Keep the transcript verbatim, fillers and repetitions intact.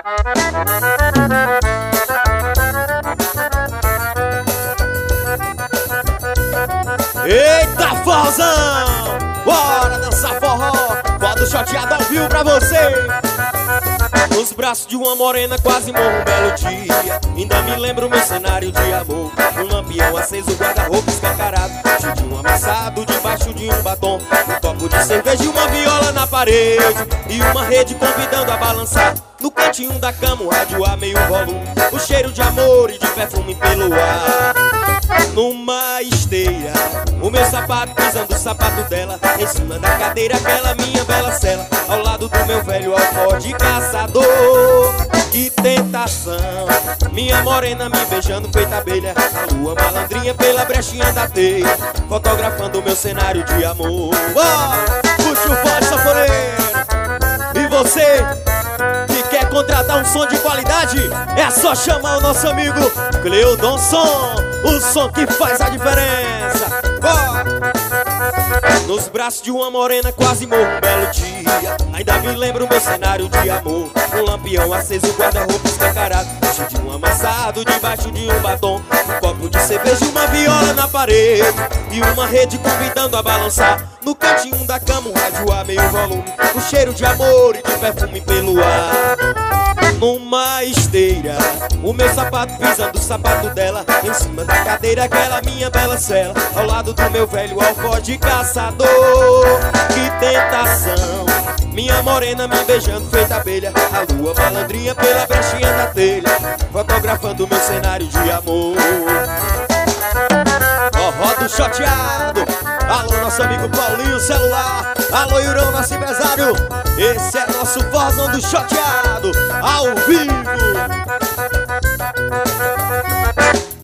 Eita, forrozão! Bora dançar forró! Bota o choteado ao vivo pra você! Nos braços de uma morena quase morro um belo dia. Ainda me lembro meu cenário de amor. Um lampião aceso, guarda-roupa escancarado, chudinho amassado debaixo de um batom, um copo de cerveja e uma viola na parede, e uma rede convidando a balançar. No cantinho da cama o rádio a meio volume, o cheiro de amor e de perfume pelo ar. Numa esteira, o meu sapato pisando o sapato dela, em cima da cadeira aquela minha bela cela, ao lado do meu velho alforje caçador. Que tentação, minha morena me beijando feita abelha, a lua malandrinha pela brechinha da teia, fotografando o meu cenário de amor. Oh, puxa o forte sanfoneiro. E você que quer contratar um som de qualidade, é só chamar o nosso amigo Cleudon Som, o som que faz a diferença. Oh! Nos braços de uma morena quase morro um belo dia. Ainda me lembro meu cenário de amor. Um lampião aceso, guarda-roupa escancarado, chudinho amassado debaixo de um batom, um copo de cerveja e uma viola na parede, e uma rede convidando a balançar. No cantinho da cama um rádio a meio volume, o cheiro de amor e de perfume pelo ar. Numa esteira, o meu sapato pisando o sapato dela, em cima da cadeira aquela minha bela cela, ao lado do meu velho alforje caçador. Que tentação, minha morena me beijando feita abelha, a lua malandrinha pela brechinha da telha, fotografando o meu cenário de amor. Forró do choteado. Alô, nosso amigo Paulinho Celular. Alô, Yurão, nosso empresário. Esse é nosso forrozão do choteado, ao vivo.